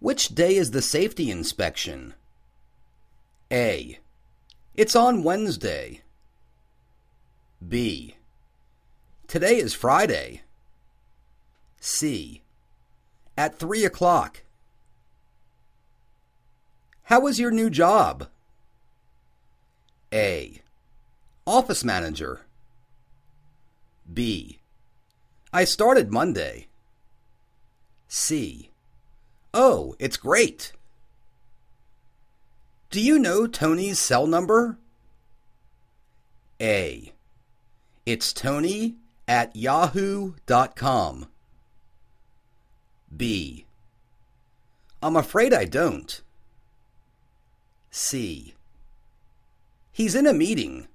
Which day is the safety inspection? A. It's on Wednesday. B. Today is Friday. C. At 3 o'clock. How was your new job? A. Office manager. B. I started Monday. C. Oh, it's great. Do you know Tony's cell number? A. It's Tony@yahoo.com. B. I'm afraid I don't. C. He's in a meeting.